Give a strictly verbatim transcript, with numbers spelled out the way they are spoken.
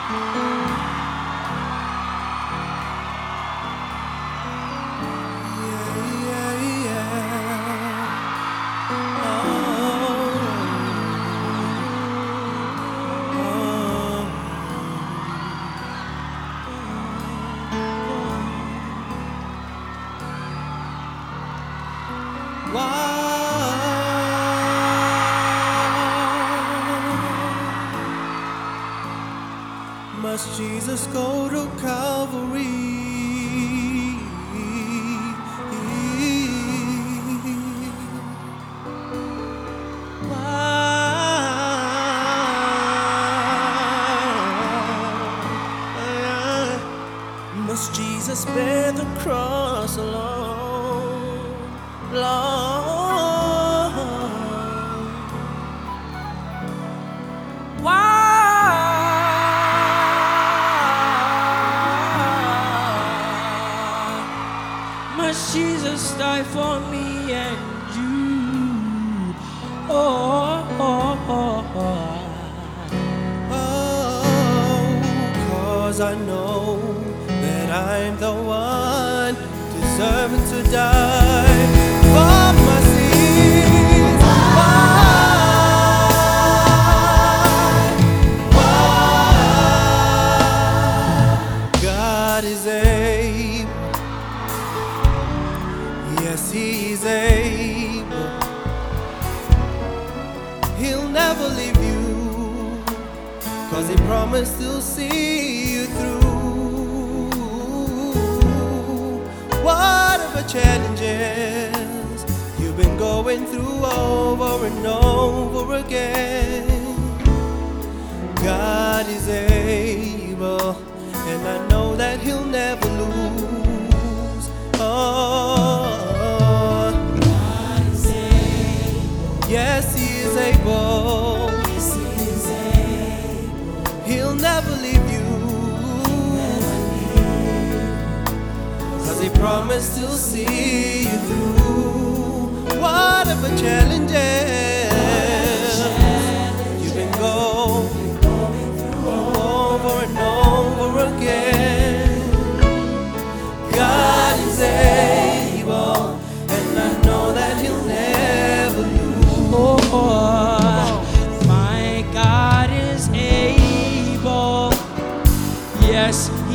Must Jesus go to Calvary? Why must Jesus bear the cross alone? Lord, why must Jesus die for me and you? Oh, oh, oh, oh. Oh, 'cause I know that I'm the one deserving to die for my sins. Why? Why? God is able. Yes, He's able. He'll never leave you, 'cause He promised to see you through. Whatever challenges you've been going through over and over again, God is able, and I know that He'll never lose. Oh, God is able. yes, He is able. Yes, He is able. He'll never leave you, Never leave. 'cause He promised to see you through. Whatever challenges you've been going over and over again, God is able, and I know that He'll never lose. Oh, my God is able. Yes,